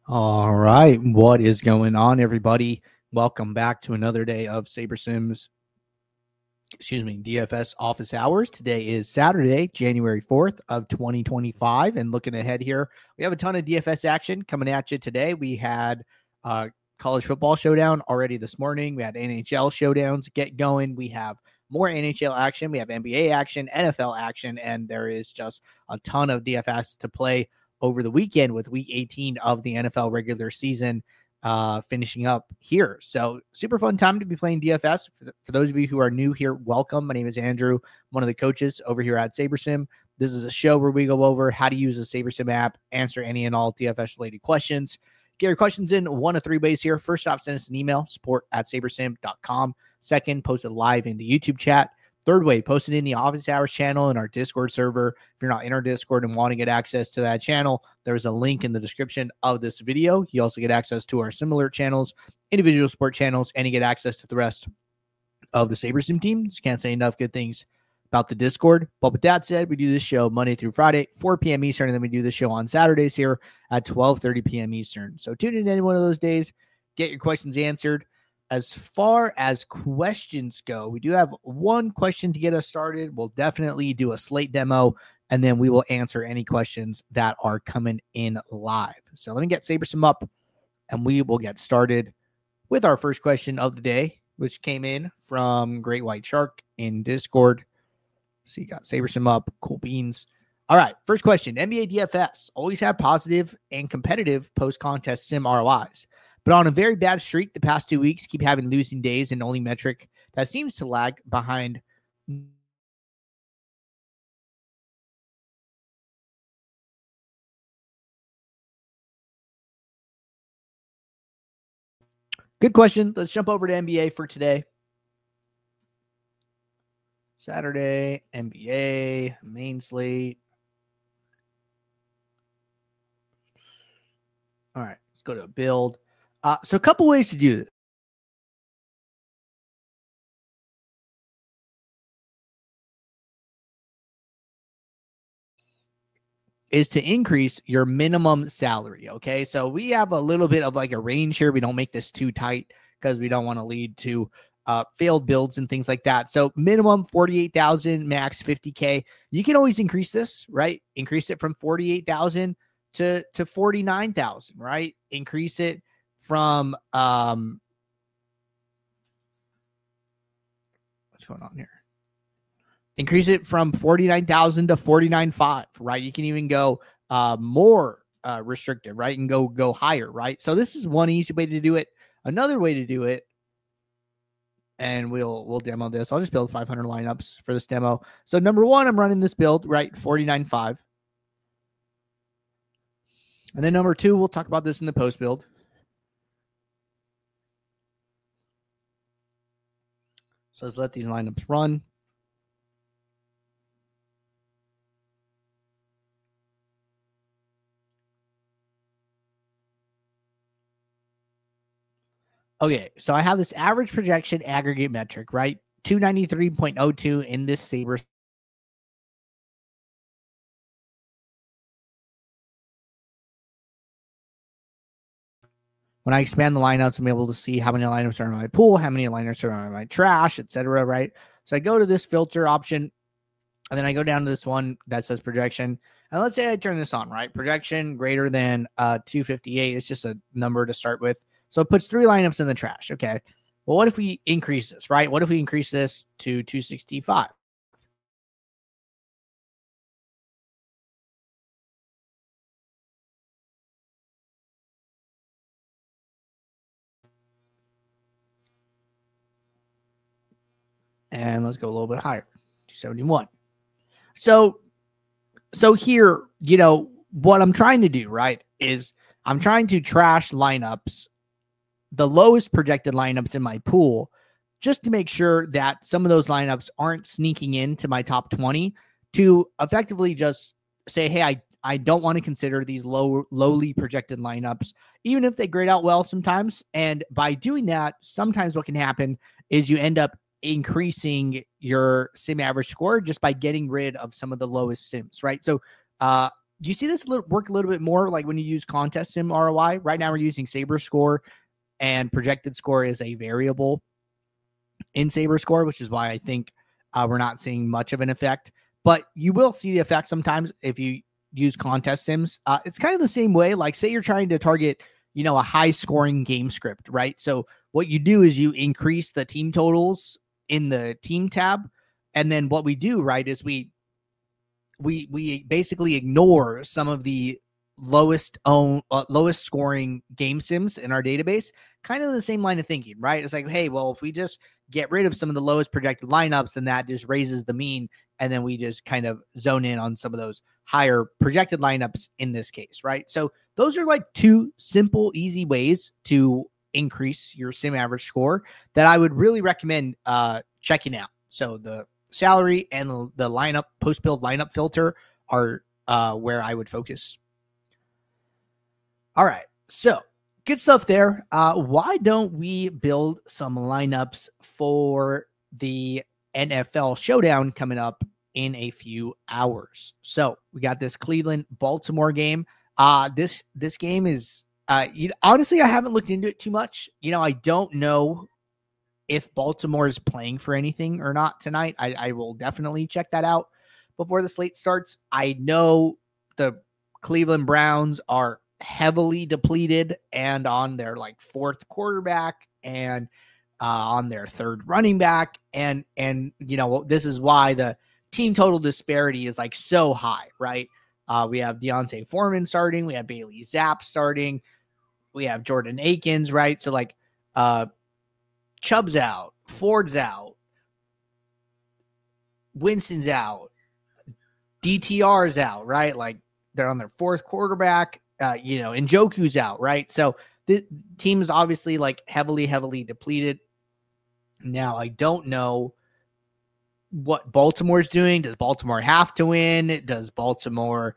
All right. What is going on, everybody? Welcome back to another day of SaberSims, DFS office hours. Today is Saturday, January 4th of 2025. And looking ahead here, we have a ton of DFS action coming at you today. We had college football showdown already this morning. We had NHL showdowns get going. We have more NHL action. We have NBA action, NFL action, and there is just a ton of DFS to play over the weekend with week 18 of the NFL regular season finishing up here. So super fun time to be playing DFS. For those of you who are new here, welcome. My name is Andrew, I'm one of the coaches over here at SaberSim. This is a show where we go over how to use the SaberSim app, answer any and all DFS related questions. Get your questions in one of three ways here. First off, send us an email, support@sabersim.com. Second, post it live in the YouTube chat. Third way, post it in the office hours channel in our Discord server. If you're not in our Discord and want to get access to that channel, there's a link in the description of this video. You also get access to our similar channels, individual support channels, and you get access to the rest of the SaberSim team. Just can't say enough good things about the Discord. But with that said, we do this show Monday through Friday, 4 p.m. Eastern, and then we do the show on Saturdays here at 12:30 p.m. Eastern. So tune in any one of those days, get your questions answered. As far as questions go, we do have one question to get us started. We'll definitely do a slate demo, and then we will answer any questions that are coming in live. So let me get SaberSim up, and we will get started with our first question of the day, which came in from Great White Shark in Discord. So you got SaberSim up, cool beans. All right, first question. NBA DFS always have positive and competitive post-contest sim ROIs. But on a very bad streak the past 2 weeks, keep having losing days, and only metric that seems to lag behind. Good question. Let's jump over to NBA for today. Saturday, NBA, main slate. All right, let's go to a build. So a couple ways to do this. Is to increase your minimum salary. Okay. So we have a little bit of like a range here. We don't make this too tight because we don't want to lead to failed builds and things like that. So minimum 48,000, max 50K. You can always increase this, right? Increase it from 48,000 to 49,000, right? Increase it from what's going on here? Increase it from 49,000 to 49.5, right? You can even go more restricted, right? And go higher, right? So this is one easy way to do it. Another way to do it, and we'll demo this. I'll just build 500 lineups for this demo. So number one, I'm running this build, right? 49.5. And then number two, we'll talk about this in the post build. So let's let these lineups run. Okay, so I have this average projection aggregate metric, right? 293.02 in this Saber. When I expand the lineups, I'm able to see how many lineups are in my pool, how many lineups are in my trash, etc. Right? So I go to this filter option, and then I go down to this one that says projection. And let's say I turn this on, right? Projection greater than 258. It's just a number to start with. So it puts 3 lineups in the trash. Okay. Well, what if we increase this, right? What if we increase this to 265? And let's go a little bit higher, 271. So here, what I'm trying to do, right, is I'm trying to trash lineups, the lowest projected lineups in my pool, just to make sure that some of those lineups aren't sneaking into my top 20 to effectively just say, hey, I don't want to consider these lowly projected lineups, even if they grade out well sometimes. And by doing that, sometimes what can happen is you end up increasing your sim average score just by getting rid of some of the lowest sims, right? So you see this work a little bit more like when you use contest sim ROI. Right now we're using Saber Score, and projected score is a variable in Saber Score, which is why I think we're not seeing much of an effect. But you will see the effect sometimes if you use contest sims. It's kind of the same way. Like, say you're trying to target, a high scoring game script, right? So what you do is you increase the team totals in the team tab. And then what we do, right, is we basically ignore some of the lowest scoring game sims in our database. Kind of the same line of thinking, right? It's like, hey, well, if we just get rid of some of the lowest projected lineups, then that just raises the mean, and then we just kind of zone in on some of those higher projected lineups in this case, right? So those are like two simple, easy ways to increase your sim average score that I would really recommend checking out. So the salary and the lineup, post-build lineup filter are where I would focus. All right, so good stuff there. Why don't we build some lineups for the NFL showdown coming up in a few hours? So we got this Cleveland-Baltimore game. This game is honestly, I haven't looked into it too much. I don't know if Baltimore is playing for anything or not tonight. I will definitely check that out before the slate starts. I know the Cleveland Browns are heavily depleted and on their like fourth quarterback and on their third running back. And this is why the team total disparity is like so high, right? We have Deontay Foreman starting. We have Bailey Zapp starting. We have Jordan Akins, right? So like Chubb's out, Ford's out, Winston's out, DTR's out, right? Like they're on their fourth quarterback, and Njoku's out, right? So the team is obviously like heavily depleted. Now, I don't know what Baltimore's doing. Does Baltimore have to win? Is Baltimore,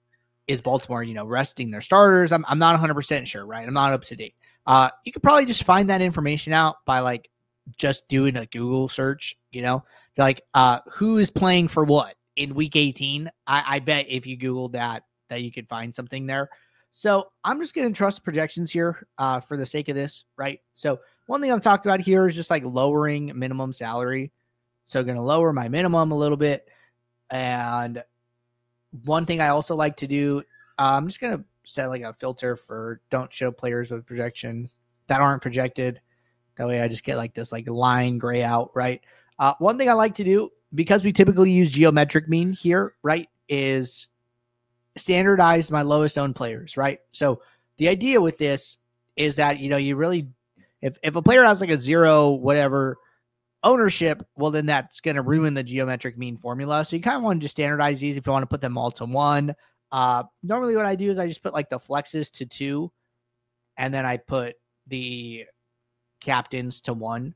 resting their starters? I'm not 100% sure, right? I'm not up to date. You could probably just find that information out by like just doing a Google search, like who is playing for what in week 18. I bet if you Googled that you could find something there. So I'm just going to trust projections here for the sake of this, right? So one thing I've talked about here is just like lowering minimum salary. So going to lower my minimum a little bit. And one thing I also like to do, I'm just going to set like a filter for don't show players with projection that aren't projected. That way I just get like this like line gray out, right? One thing I like to do, because we typically use geometric mean here, right, is standardize my lowest owned players, right? So the idea with this is that, you really, if a player has like a 0 whatever ownership, well, then that's going to ruin the geometric mean formula. So you kind of want to just standardize these if you want to put them all to 1. Normally what I do is I just put like the flexes to 2, and then I put the captains to 1.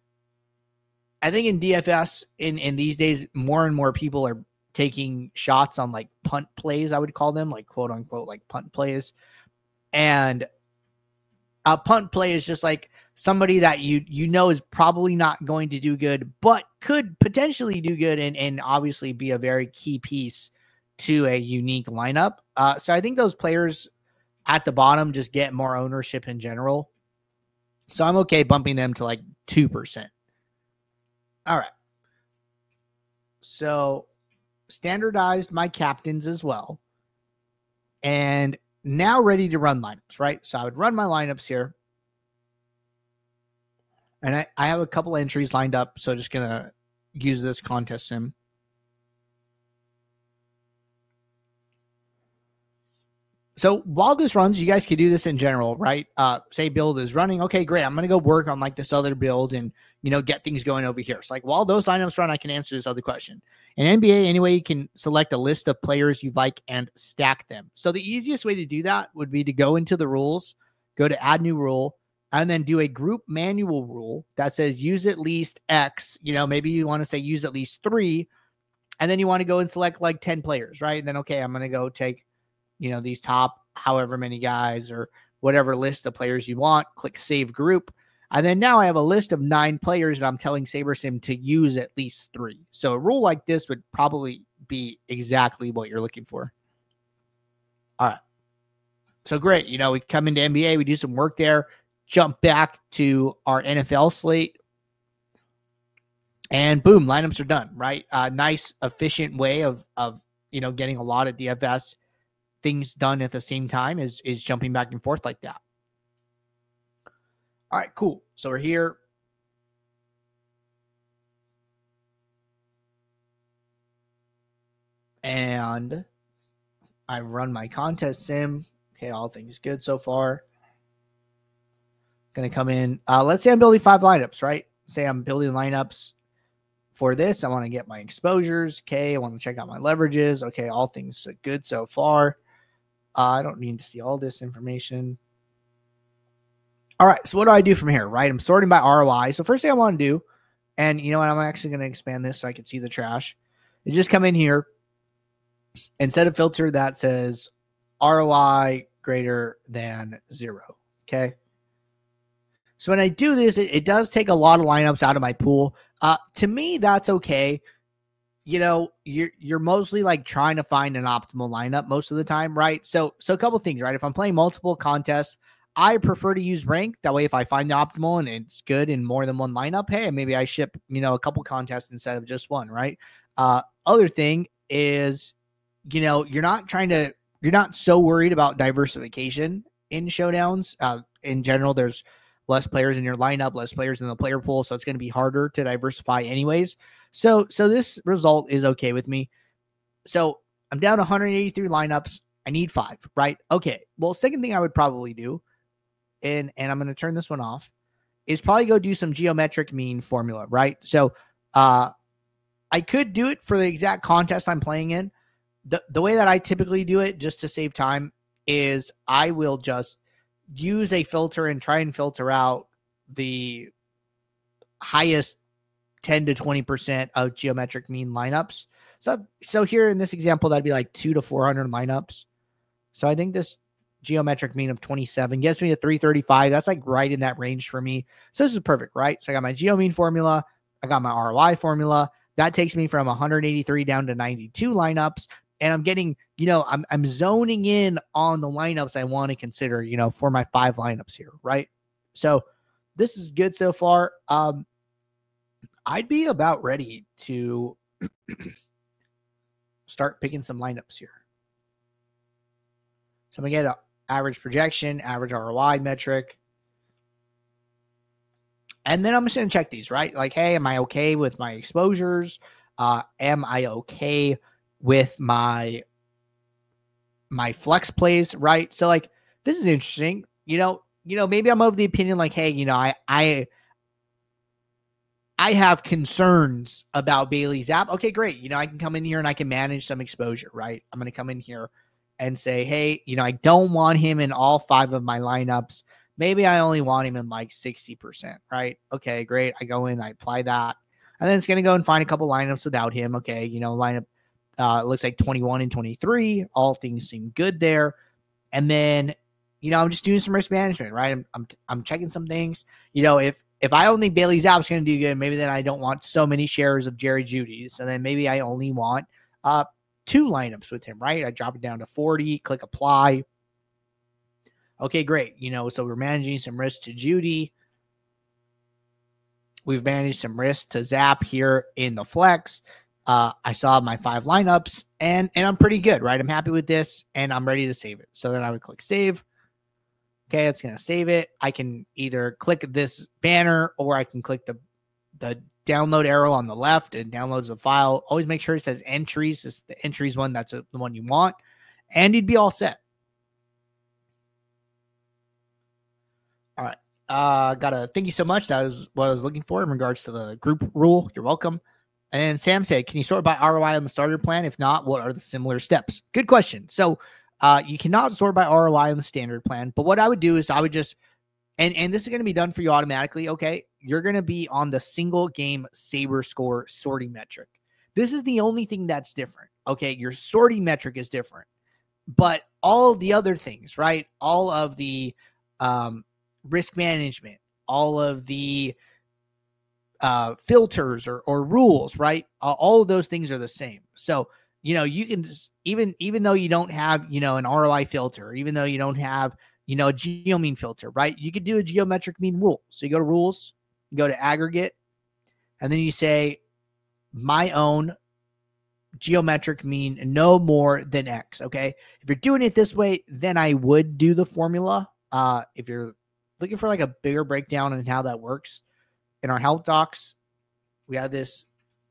I think in DFS in these days, more and more people are taking shots on like punt plays, I would call them, like quote unquote, like punt plays. And a punt play is just like somebody that is probably not going to do good, but could potentially do good and obviously be a very key piece to a unique lineup. So I think those players at the bottom just get more ownership in general. So I'm okay bumping them to like 2%. All right. So standardized my captains as well. And now ready to run lineups, right? So I would run my lineups here. And I have a couple entries lined up. So just going to use this contest sim. So while this runs, you guys can do this in general, right? Say build is running. Okay, great. I'm going to go work on like this other build and, get things going over here. So like while those lineups run, I can answer this other question. In NBA, anyway, you can select a list of players you like and stack them. So the easiest way to do that would be to go into the rules, go to add new rule, and then do a group manual rule that says use at least X. Maybe you want to say use at least 3, and then you want to go and select like 10 players, right? And then, okay, I'm going to go take these top however many guys or whatever list of players you want, click save group. And then now I have a list of 9 players and I'm telling SaberSim to use at least 3. So a rule like this would probably be exactly what you're looking for. So great. We come into NBA, we do some work there, jump back to our NFL slate, and boom, lineups are done, right? Nice, efficient way of getting a lot of DFS things done at the same time is jumping back and forth like that. All right, cool. So we're here. And I run my contest sim. Okay, all things good so far. Going to come in. Let's say I'm building 5 lineups, right? Say I'm building lineups for this. I want to get my exposures. Okay, I want to check out my leverages. Okay, all things good so far. I don't need to see all this information. All right, so what do I do from here, right? I'm sorting by ROI. So first thing I want to do, and you know what, I'm actually going to expand this so I can see the trash. You just come in here and set a filter that says ROI greater than 0. Okay. So when I do this, it does take a lot of lineups out of my pool. To me, that's okay. You're mostly like trying to find an optimal lineup most of the time, right? So a couple things, right? If I'm playing multiple contests, I prefer to use rank. That way, if I find the optimal and it's good in more than one lineup, hey, maybe I ship, a couple contests instead of just one, right? Other thing is, you're not so worried about diversification in showdowns. In general, there's less players in your lineup, less players in the player pool, so it's going to be harder to diversify anyways. So this result is okay with me. So I'm down 183 lineups. I need 5, right? Okay. Well, second thing I would probably do, and I'm going to turn this one off, is probably go do some geometric mean formula, right? So I could do it for the exact contest I'm playing in. The way that I typically do it, just to save time, is I will just use a filter and try and filter out the highest 10 to 20% of geometric mean lineups. So here in this example, that'd be like 200 to 400 lineups. So I think this geometric mean of 27 gets me to 335. That's like right in that range for me. So this is perfect, right? So I got my geo mean formula. I got my ROI formula. That takes me from 183 down to 92 lineups. And I'm getting, I'm zoning in on the lineups I want to consider, for my 5 lineups here, right? So this is good so far. I'd be about ready to start picking some lineups here. So I'm going to get an average projection, average ROI metric. And then I'm just going to check these, right? Like, hey, am I okay with my exposures? Am I okay with my flex plays, right? So like, this is interesting. Maybe I'm of the opinion like, hey, I have concerns about Bailey Zappe. Okay, great. I can come in here and I can manage some exposure, right? I'm going to come in here and say, hey, I don't want him in all 5 of my lineups. Maybe I only want him in like 60%, right? Okay, great. I go in, I apply that. And then it's going to go and find a couple lineups without him. Okay, lineup it looks like 21 and 23. All things seem good there. And then, I'm just doing some risk management, right? I'm checking some things. If I don't think Bailey Zappe's going to do good, maybe then I don't want so many shares of Jerry Jeudy's. And then maybe I only want 2 lineups with him, right? I drop it down to 40, click apply. Okay, great. So we're managing some risk to Jeudy. We've managed some risk to Zappe here in the flex. I saw my 5 lineups and I'm pretty good, right? I'm happy with this and I'm ready to save it. So then I would click save. Okay, it's going to save it. I can either click this banner or I can click the download arrow on the left and downloads the file. Always make sure it says entries. It's the entries one. That's the one you want. And you'd be all set. All right. Thank you so much. That was what I was looking for in regards to the group rule. You're welcome. And Sam said, can you sort by ROI on the starter plan? If not, what are the similar steps? Good question. So you cannot sort by ROI on the standard plan, but what I would do is I would just, and this is going to be done for you automatically. Okay. You're going to be on the single game Saber score sorting metric. This is the only thing that's different. Okay. Your sorting metric is different, but all of the other things, right? All of the risk management, all of the filters or rules, right? All of those things are the same. So, you can just, even though you don't have, an ROI filter, even though you don't have, a geo mean filter, right? You could do a geometric mean rule. So you go to rules, you go to aggregate, and then you say my own geometric mean no more than X. Okay. If you're doing it this way, then I would do the formula. If you're looking for like a bigger breakdown on how that works, in our help docs, we have this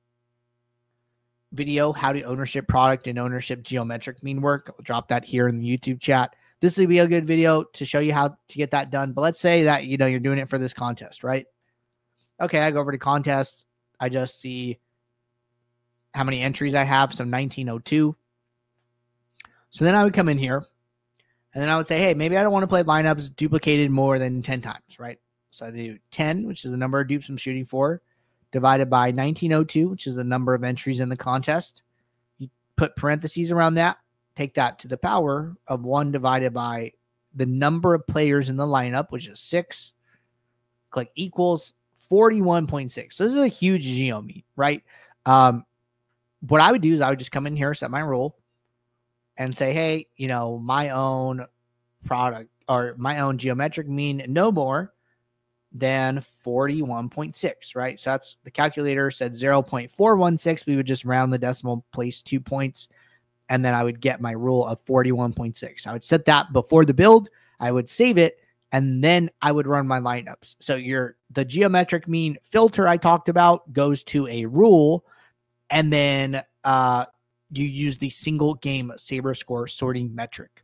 video, how do ownership product and ownership geometric mean work. I'll drop that here in the YouTube chat. This will be a good video to show you how to get that done. But let's say that, you're doing it for this contest, right? Okay, I go over to contests. I just see how many entries I have. So 1902. So then I would come in here and then I would say, hey, maybe I don't want to play lineups duplicated more than 10 times, right? So I do 10, which is the number of dupes I'm shooting for, divided by 1902, which is the number of entries in the contest. You put parentheses around that, take that to the power of 1 divided by the number of players in the lineup, which is 6. Click equals 41.6. So this is a huge geomean, right? What I would do is I would just come in here, set my rule, and say, hey, my own product or my own geometric mean no more than 41.6, right? So that's the calculator said 0.416. We would just round the decimal place 2 points, and then I would get my rule of 41.6. I would set that before the build. I would save it, and then I would run my lineups. So the geometric mean filter I talked about goes to a rule, and then you use the single game Saber score sorting metric.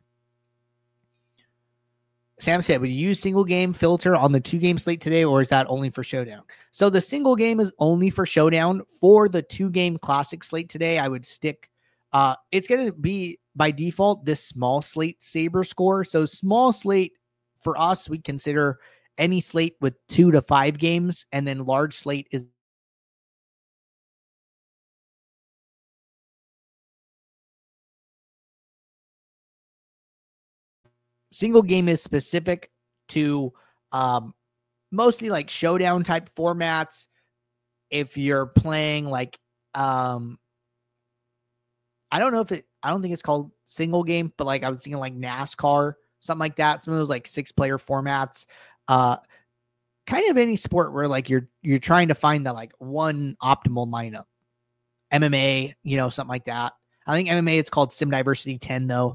Sam said, would you use single game filter on the 2-game slate today, or is that only for Showdown? So the single game is only for Showdown. For the 2-game classic slate today, I would stick. It's going to be by default this small slate Saber score. So small slate for us, we consider any slate with 2 to 5 games, and then large slate is single game is specific to mostly like Showdown type formats. If you're playing like I don't think it's called single game, but like I was thinking like NASCAR, something like that. Some of those like 6-player formats. Kind of any sport where like you're trying to find the like one optimal lineup. MMA, something like that. I think MMA it's called Sim Diversity 10 though.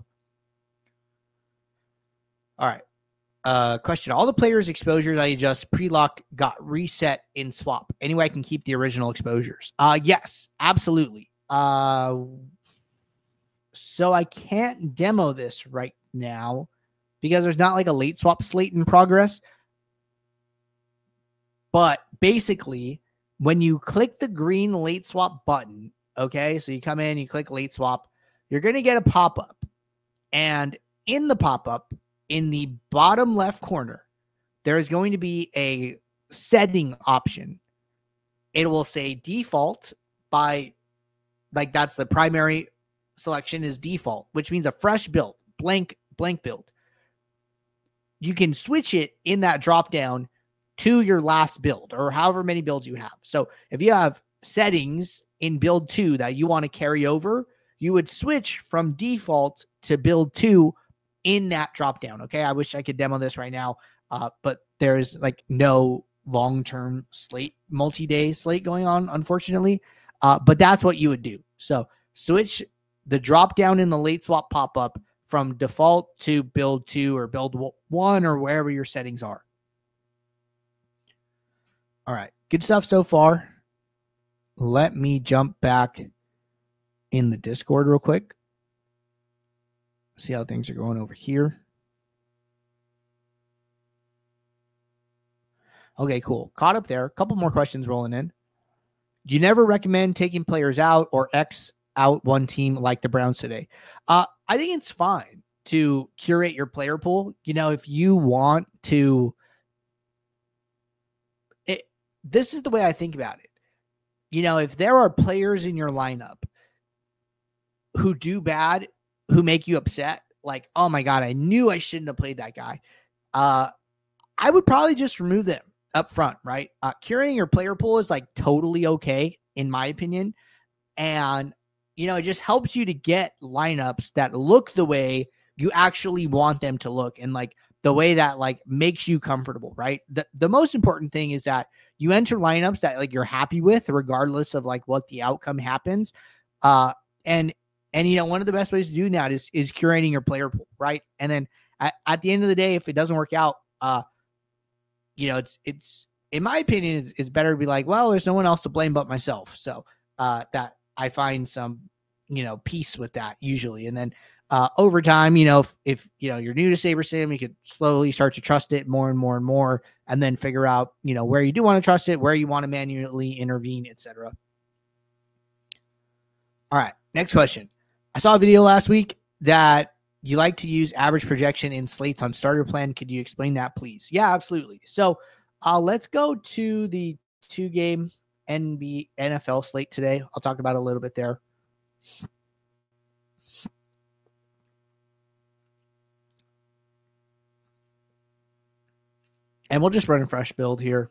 All right. Question. All the players' exposures I adjust pre-lock got reset in swap. Anyway, I can keep the original exposures. Yes, absolutely. So I can't demo this right now because there's not like a late swap slate in progress. But basically, when you click the green late swap button, okay, so you come in, you click late swap, you're going to get a pop-up. And in the pop-up, in the bottom left corner, there is going to be a setting option. It will say default by, like that's the primary selection is default, which means a fresh build, blank build. You can switch it in that drop down to your last build or however many builds you have. So if you have settings in build 2 that you want to carry over, you would switch from default to build 2 in that drop down. Okay. I wish I could demo this right now. But there's like no long-term slate, multi-day slate going on, unfortunately. But that's what you would do. So switch the drop down in the late swap pop-up from default to build 2 or build 1 or wherever your settings are. All right. Good stuff so far. Let me jump back in the Discord real quick. See how things are going over here. Okay, cool. Caught up there. A couple more questions rolling in. You never recommend taking players out or X out one team like the Browns today. I think it's fine to curate your player pool. If you want to, this is the way I think about it. If there are players in your lineup who do bad, who make you upset, like, oh my God, I knew I shouldn't have played that guy. I would probably just remove them up front, right? Curating your player pool is like totally okay, in my opinion. And it just helps you to get lineups that look the way you actually want them to look, and like the way that like makes you comfortable, right? The most important thing is that you enter lineups that like you're happy with, regardless of like what the outcome happens. And one of the best ways to do that is curating your player pool, right? And then at the end of the day, if it doesn't work out, it's in my opinion, it's better to be like, well, there's no one else to blame but myself. So that I find some, peace with that usually. And then over time, if you're new to SaberSim, you could slowly start to trust it more and more and more, and then figure out, where you do want to trust it, where you want to manually intervene, etc. All right, next question. I saw a video last week that you like to use average projection in slates on starter plan. Could you explain that, please? Yeah, absolutely. So let's go to the 2-game NFL slate today. I'll talk about a little bit there. And we'll just run a fresh build here.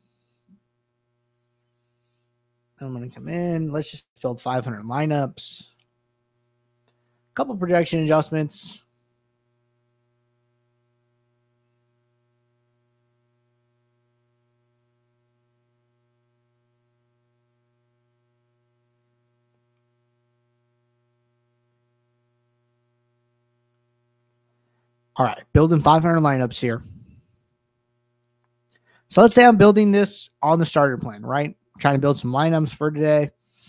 I'm going to come in. Let's just build 500 lineups. A couple projection adjustments. All right, building 500 lineups here. So let's say I'm building this on the starter plan, right? I'm trying to build some lineups for today.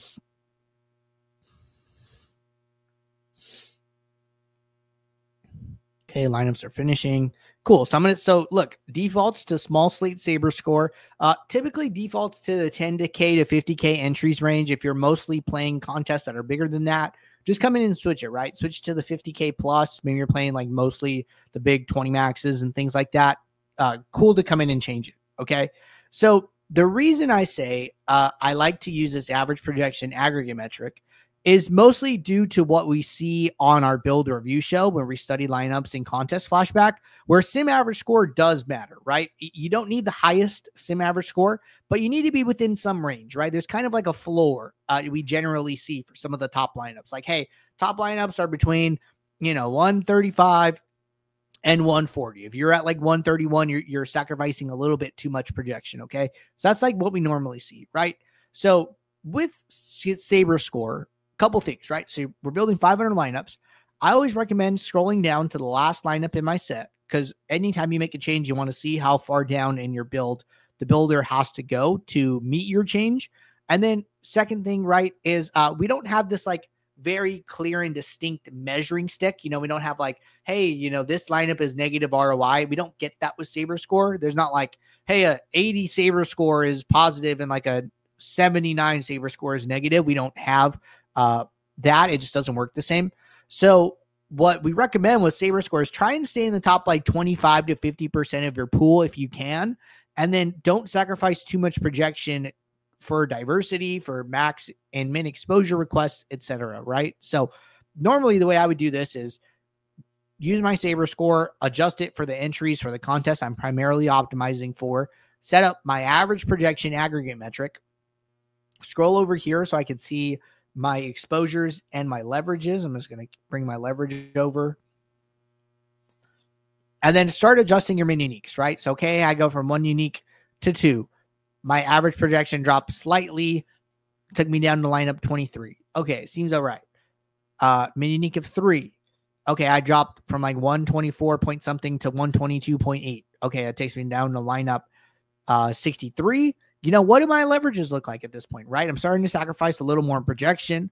Okay, lineups are finishing. Cool. So look, defaults to small slate Saber score. Typically defaults to the 10K to 50K entries range. If you're mostly playing contests that are bigger than that, just come in and switch it, right? Switch to the 50K plus. Maybe you're playing like mostly the big 20 maxes and things like that. Cool to come in and change it. Okay. So the reason I say I like to use this average projection aggregate metric is mostly due to what we see on our build review show when we study lineups in contest flashback, where sim average score does matter, right? You don't need the highest sim average score, but you need to be within some range, right? There's kind of like a floor we generally see for some of the top lineups. Like, hey, top lineups are between, 135 and 140. If you're at like 131, you're sacrificing a little bit too much projection, okay? So that's like what we normally see, right? So with Saber score, couple things, right? So we're building 500 lineups. I always recommend scrolling down to the last lineup in my set, because anytime you make a change, you want to see how far down in your build the builder has to go to meet your change. And then second thing, right, is we don't have this like very clear and distinct measuring stick. We don't have like, hey, this lineup is negative ROI. We don't get that with Saber score. There's not like, hey, a 80 Saber score is positive and like a 79 Saber score is negative. We don't have that. It just doesn't work the same. So what we recommend with Saber score is try and stay in the top like 25 to 50% of your pool if you can. And then don't sacrifice too much projection for diversity, for max and min exposure requests, etc. Right? So normally the way I would do this is use my Saber score, adjust it for the entries for the contest I'm primarily optimizing for, set up my average projection aggregate metric, scroll over here so I can see my exposures and my leverages. I'm just going to bring my leverage over. And then start adjusting your min uniques, right? So, okay, I go from 1 unique to 2. My average projection dropped slightly, took me down to lineup 23. Okay, seems all right. Min unique of 3. Okay, I dropped from like 124 point something to 122.8. Okay, that takes me down to lineup 63. What do my leverages look like at this point, right? I'm starting to sacrifice a little more projection.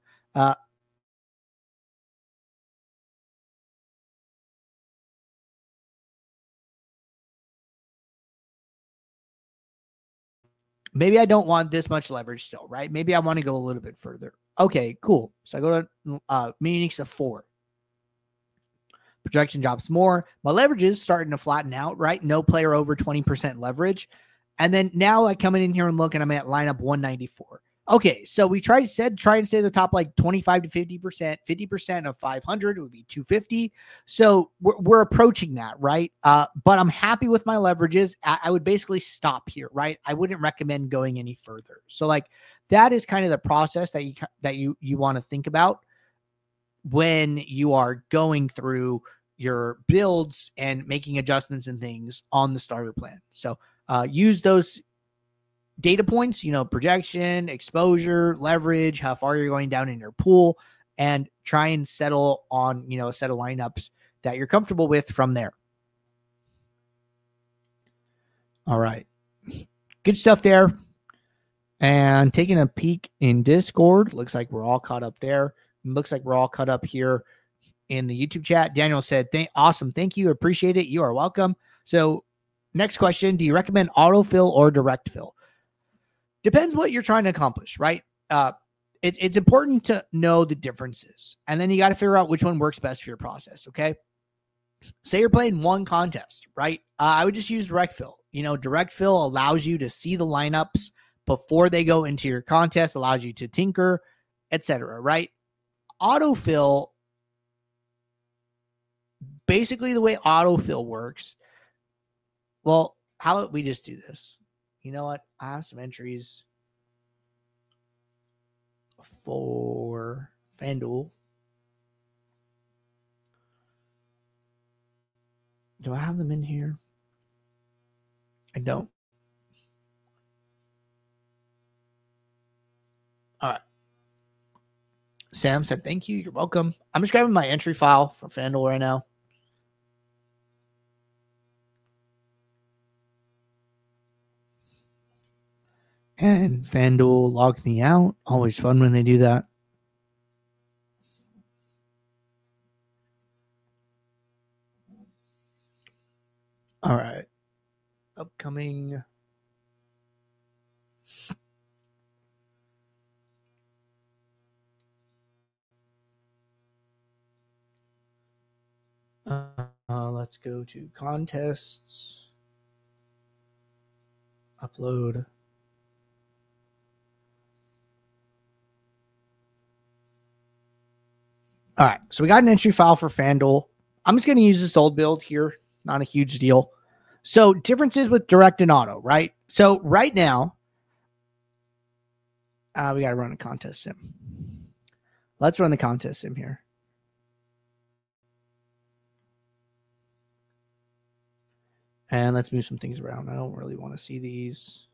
Maybe I don't want this much leverage still, right? Maybe I want to go a little bit further. Okay, cool. So I go to min uniques of 4. Projection drops more. My leverage is starting to flatten out, right? No player over 20% leverage. And then now I come in here and look, and I'm at lineup 194. Okay, so we try and say the top like 25 to 50%. 50% of 500 would be 250. So we're approaching that, right? But I'm happy with my leverages. I would basically stop here, right? I wouldn't recommend going any further. So like that is kind of the process that you want to think about when you are going through your builds and making adjustments and things on the starter plan. So use those data points, projection, exposure, leverage, how far you're going down in your pool, and try and settle on, a set of lineups that you're comfortable with from there. All right. Good stuff there. And taking a peek in Discord, looks like we're all caught up there. Looks like we're all caught up here in the YouTube chat. Daniel said, awesome. Thank you. Appreciate it. You are welcome. So next question, do you recommend autofill or direct fill? Depends what you're trying to accomplish, right? It's important to know the differences. And then you got to figure out which one works best for your process, okay? Say you're playing one contest, right? I would just use direct fill. Direct fill allows you to see the lineups before they go into your contest, allows you to tinker, etc., right? Autofill, basically the way autofill works, well, how about we just do this? You know what? I have some entries for FanDuel. Do I have them in here? I don't. All right. Sam said, thank you. You're welcome. I'm just grabbing my entry file for FanDuel right now. And FanDuel logged me out. Always fun when they do that. All right. Upcoming. Let's go to contests. Upload. All right, so we got an entry file for FanDuel. I'm just going to use this old build here. Not a huge deal. So differences with direct and auto, right? So right now, we got to run a contest sim. Let's run the contest sim here. And let's move some things around. I don't really want to see these.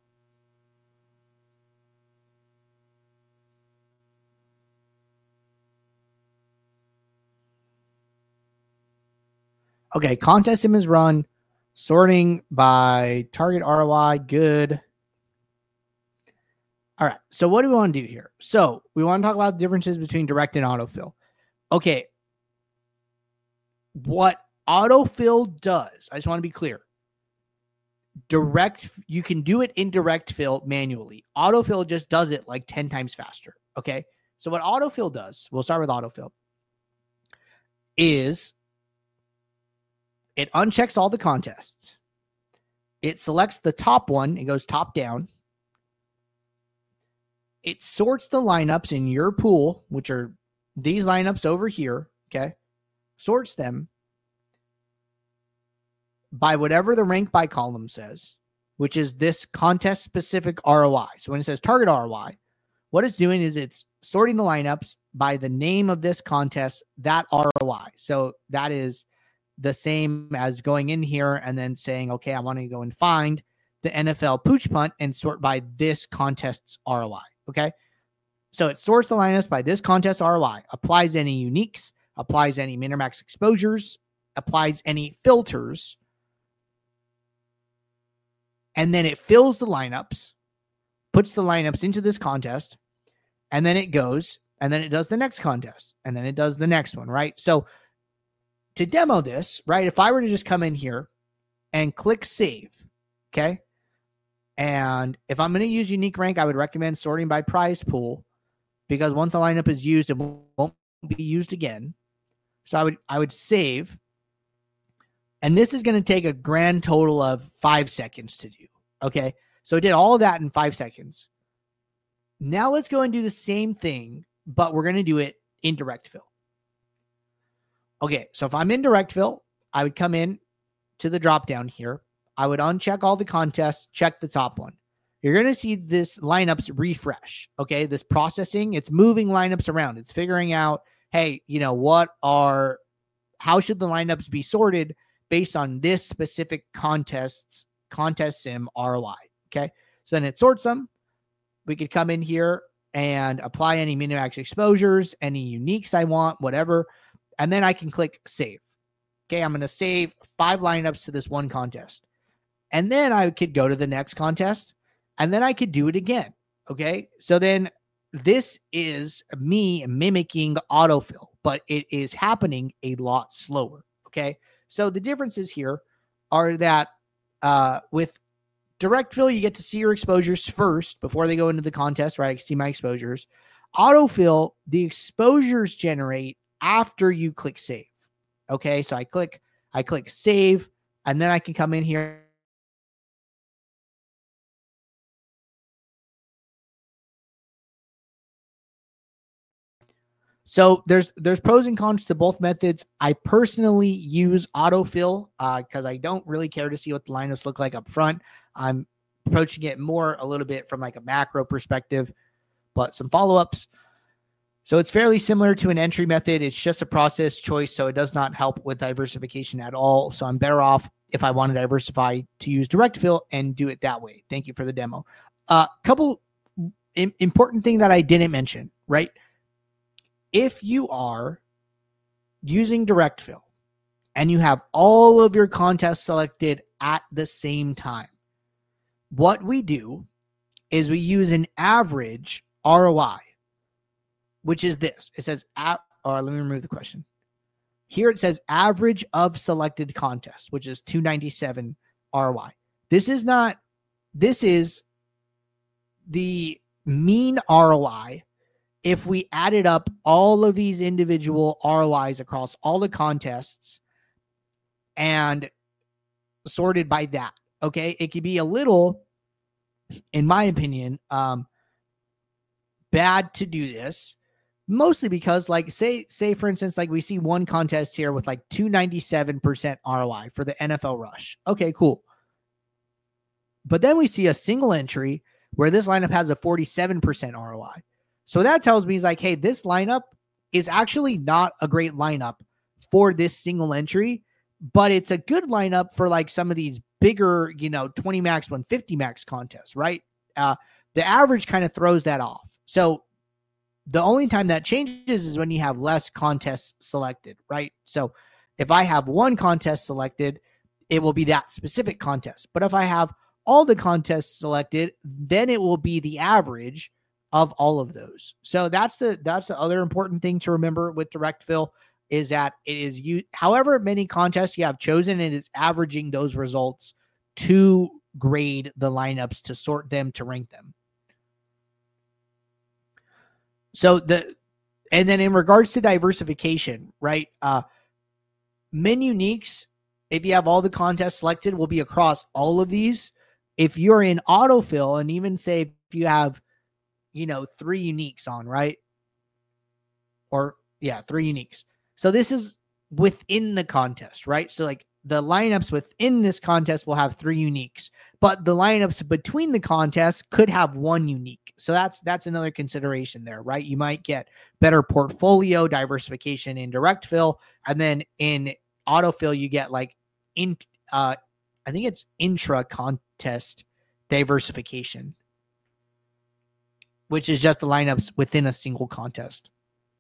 Okay, contest sim is run. Sorting by target ROI, good. All right, so what do we want to do here? So we want to talk about the differences between direct and autofill. Okay, what autofill does, I just want to be clear. Direct, you can do it in direct fill manually. Autofill just does it like 10 times faster, okay? So what autofill does, we'll start with autofill, is it unchecks all the contests. It selects the top one. It goes top down. It sorts the lineups in your pool, which are these lineups over here, okay? Sorts them by whatever the rank by column says, which is this contest-specific ROI. So when it says target ROI, what it's doing is it's sorting the lineups by the name of this contest, that ROI. So that is the same as going in here and then saying, okay, I want to go and find the NFL Pooch Punt and sort by this contest's ROI. Okay. So it sorts the lineups by this contest ROI, applies any uniques, applies any min or max exposures, applies any filters, and then it fills the lineups, puts the lineups into this contest, and then it goes, and then it does the next contest, and then it does the next one, right? So to demo this, right, if I were to just come in here and click save, okay, and if I'm going to use unique rank, I would recommend sorting by prize pool, because once a lineup is used, it won't be used again. So I would save, and this is going to take a grand total of 5 seconds to do, okay? So it did all of that in 5 seconds. Now let's go and do the same thing, but we're going to do it in direct fill. Okay, so if I'm in direct fill, I would come in to the drop down here. I would uncheck all the contests, check the top one. You're going to see this lineups refresh. Okay, this processing, it's moving lineups around. It's figuring out, hey, how should the lineups be sorted based on this specific contest sim ROI. Okay, so then it sorts them. We could come in here and apply any minimax exposures, any uniques I want, whatever. And then I can click save. Okay, I'm going to save 5 lineups to this one contest. And then I could go to the next contest, and then I could do it again. Okay, so then this is me mimicking autofill, but it is happening a lot slower. Okay, so the differences here are that with direct fill, you get to see your exposures first before they go into the contest, right? I can see my exposures. Autofill, the exposures generate after you click save. Okay, so I click save, and then I can come in here. So there's pros and cons to both methods. I personally use autofill because I don't really care to see what the lineups look like up front. I'm approaching it more a little bit from like a macro perspective, but some follow-ups. So it's fairly similar to an entry method. It's just a process choice, so it does not help with diversification at all. So I'm better off if I want to diversify to use direct fill and do it that way. Thank you for the demo. Couple important thing that I didn't mention, right? If you are using direct fill and you have all of your contests selected at the same time, what we do is we use an average ROI, which is this. It says, let me remove the question. Here it says average of selected contests, which is 297 ROI. This is the mean ROI if we added up all of these individual ROIs across all the contests and sorted by that. Okay, it could be a little, in my opinion, bad to do this, mostly because, like, say for instance, like we see one contest here with like 297% ROI for the NFL Rush. Okay, cool. But then we see a single entry where this lineup has a 47% ROI. So that tells me, like, hey, this lineup is actually not a great lineup for this single entry, but it's a good lineup for like some of these bigger, 20 max, 150 max contests, right? The average kind of throws that off. So the only time that changes is when you have less contests selected, right? So if I have one contest selected, it will be that specific contest. But if I have all the contests selected, then it will be the average of all of those. So that's the other important thing to remember with direct fill, is that it is however many contests you have chosen, it is averaging those results to grade the lineups, to sort them, to rank them. So and then in regards to diversification, right? Min uniques, if you have all the contests selected, will be across all of these. If you're in autofill, and even say if you have 3 uniques on, right? Or 3 uniques. So this is within the contest, right? So like the lineups within this contest will have 3 uniques, but the lineups between the contests could have 1 unique. So that's another consideration there, right? You might get better portfolio diversification in direct fill, and then in autofill you get like I think it's intra contest diversification, which is just the lineups within a single contest.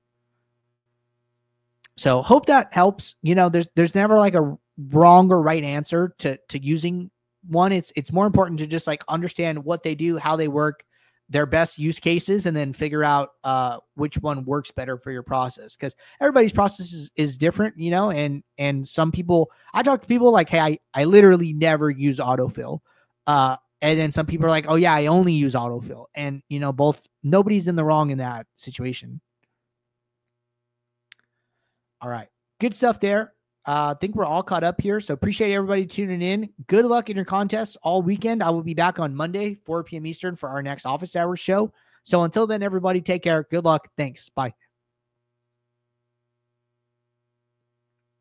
So hope that helps. There's never like a wrong or right answer to using one. It's more important to just like understand what they do, how they work, their best use cases, and then figure out which one works better for your process. Because everybody's process is different, and some people, I talk to people like, hey, I literally never use autofill. And then some people are like, oh yeah, I only use autofill. And both, nobody's in the wrong in that situation. All right. Good stuff there. I think we're all caught up here. So appreciate everybody tuning in. Good luck in your contests all weekend. I will be back on Monday, 4 p.m. Eastern for our next office hours show. So until then, everybody, take care. Good luck. Thanks. Bye.